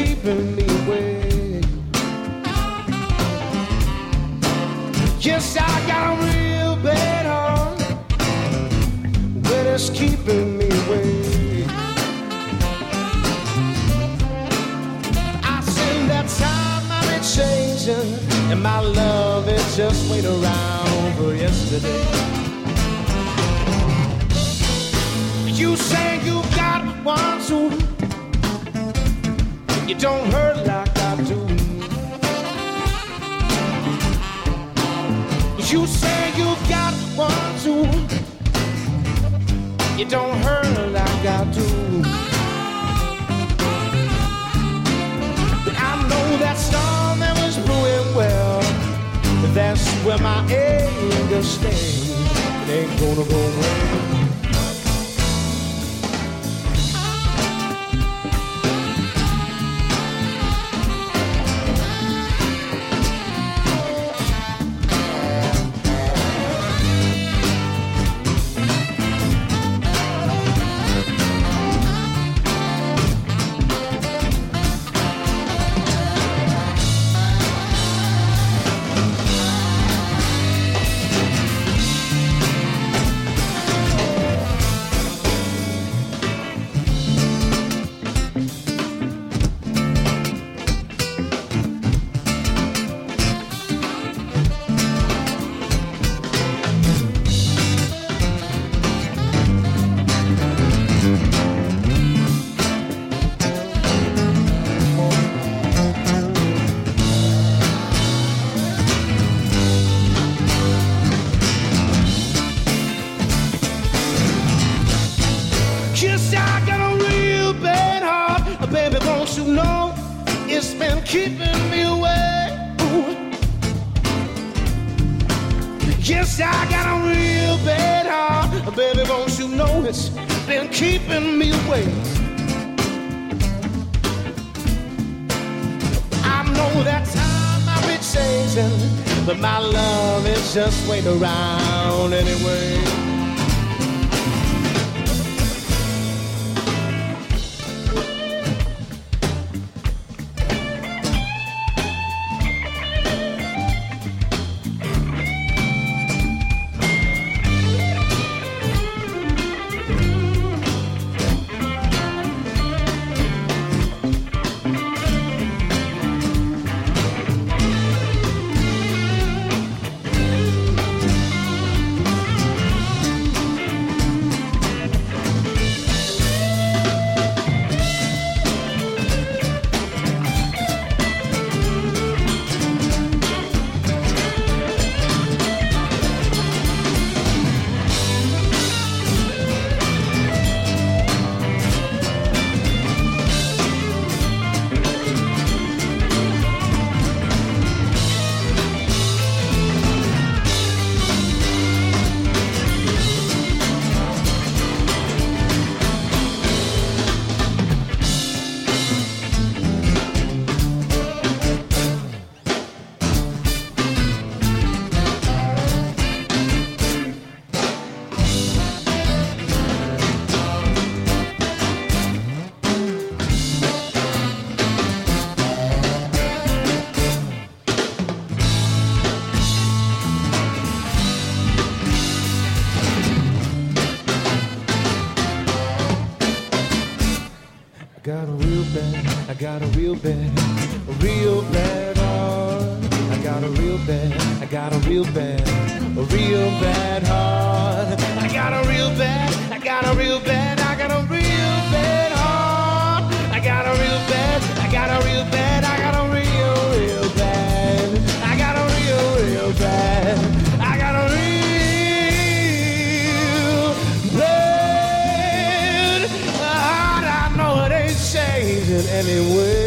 keeping me awake. Yes, I got a real bad heart, but it's keeping me awake. I said that time I've been changing, and my love is just waiting around for yesterday. You say you got one too, you don't hurt like I do. You say you got one too, you don't hurt like I do. But I know that storm that was brewing well, that's where my anger stays. It ain't gonna go away. Keeping me away. Ooh. Yes, I got a real bad heart, baby, won't you know it's been keeping me away. I know that time I've been chasing, but my love is just waiting around anyway. I got a real bad heart. I got a real bad heart. I got a real bad heart. I got a real bad heart. I got a real bad heart. I got a real bad. I got a real bad. I got a real bad. I got a real bad. I got a real bad heart. I know it ain't changing anyway.